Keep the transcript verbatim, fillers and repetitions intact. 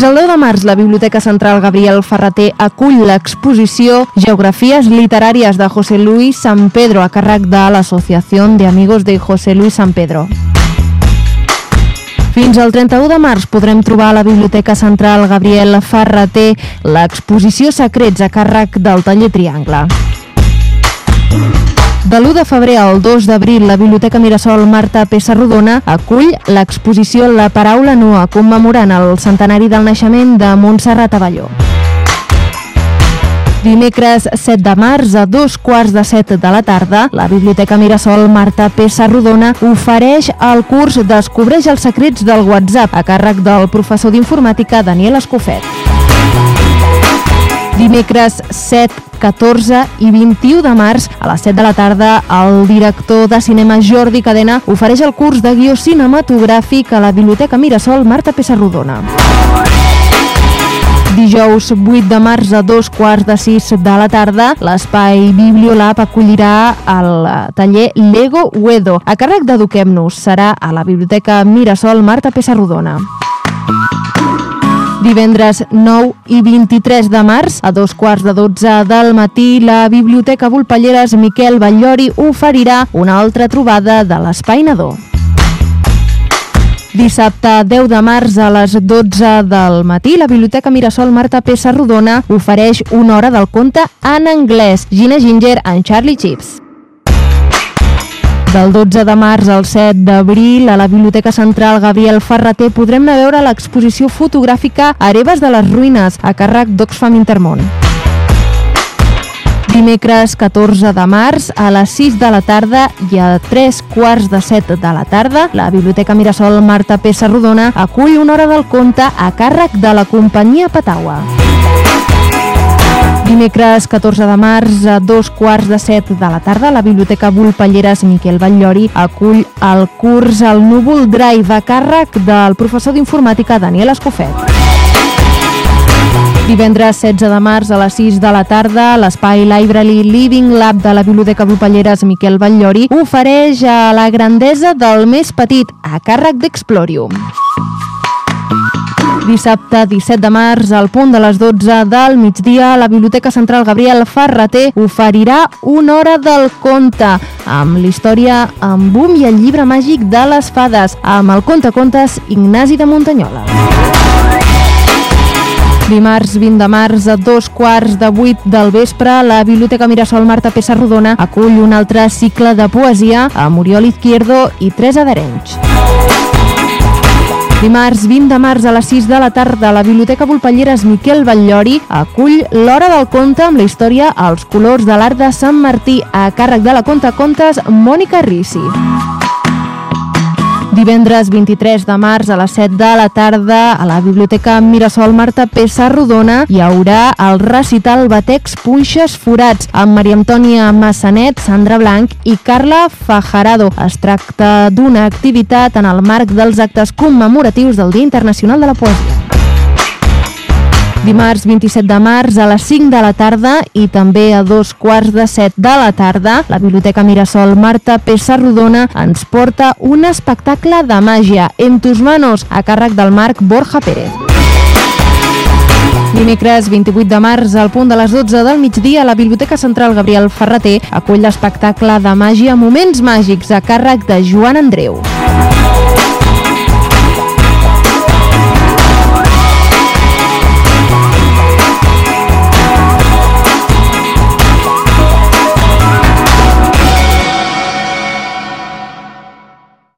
Fins al deu de març, la Biblioteca Central Gabriel Ferrater acull l'exposició Geografies Literàries de José Luis San Pedro a càrrec de l'Associació de Amigos de José Luis San Pedro. Fins al trenta-u de març podrem trobar a la Biblioteca Central Gabriel Ferrater l'exposició Secrets a càrrec del Taller Triangle. De l'u de febrer al dos d'abril, la Biblioteca Mirasol Marta Pessarrodona acull l'exposició La Paraula Nua, commemorant el centenari del naixement de Montserrat Abelló. Dimecres set de març a dos quarts de set de la tarda, la Biblioteca Mirasol Marta Pessarrodona ofereix el curs Descobreix els secrets del WhatsApp a càrrec del professor d'informàtica Daniel Escofet. Dimecres set, catorze i vint-i-u de març a les set de la tarda, el director de cinema Jordi Cadena ofereix el curs de guió cinematogràfic a la Biblioteca Mirasol Marta Pessarrodona. Dijous vuit de març a dos quarts de sis de la tarda, l'espai Bibliolab acollirà el taller Lego Uedo a càrrec d'Eduquem-nos. Serà a la Biblioteca Mirasol Marta Pessarrodona. Divendres nou i vint-i-tres de març, a dos quarts de dotze del matí, la Biblioteca Volpelleres Miquel Batllori oferirà una altra trobada de l'Espai Nadó. Dissabte deu de març a les dotze del matí, la Biblioteca Mirasol Marta Pessarrodona ofereix una hora del conte en anglès, Gina Ginger and Charlie Chips. Del dotze de març al set d'abril, a la Biblioteca Central Gabriel Ferrater podrem anar a veure l'exposició fotogràfica Hereves de les Ruïnes, a càrrec d'Oxfam Intermón. Dimecres catorze de març, a les sis de la tarda i a tres quarts de set de la tarda, la Biblioteca Mirasol Marta Pessarrodona acull una hora del conte a càrrec de la companyia Pataua. Dimecres catorze de març, a dos quarts de set de la tarda, la Biblioteca Volpelleres Miquel Batllori acull el curs El Núvol Drive a càrrec del professor d'informàtica Daniel Escofet. Divendres setze de març a les sis de la tarda, l'espai Library Living Lab de la Biblioteca Volpelleres Miquel Batllori ofereix a la grandesa del més petit a càrrec d'Explorium. Dissabte disset de març, al punt de les dotze del migdia, la Biblioteca Central Gabriel Ferrater oferirà una hora del conte amb l'història En Boom i el llibre màgic de les fades, amb el contacontes Ignasi de Muntanyola. Dimarts vint de març a dos quarts de vuit del vespre, la Biblioteca Mirasol Marta Pessarrodona acull un altre cicle de poesia amb Oriol Izquierdo i Teresa d'Arenys. Dimarts vint de març a les sis de la tarda, la Biblioteca Volpelleres Miquel Batllori acull l'Hora del Conte amb la història Els colors de l'art de Sant Martí a càrrec de la contacontes Mònica Risi. Divendres vint-i-tres de març a les set de la tarda, a la Biblioteca Mirasol Marta Pessarrodona hi haurà el recital Batecs Punxes Forats amb Maria Antònia Massanet, Sandra Blanc i Carla Fajarado. Es tracta d'una activitat en el marc dels actes commemoratius del Dia Internacional de la Poesia. Dimarts vint-i-set de març a les cinc de la tarda i també a dos quarts de set de la tarda, la Biblioteca Mirasol Marta Pessarrodona ens porta un espectacle de màgia, En tus manos, a càrrec del Marc Borja Pérez. Dimecres vint-i-vuit de març, al punt de les dotze del migdia, la Biblioteca Central Gabriel Ferrater acull l'espectacle de màgia Moments Màgics a càrrec de Joan Andreu.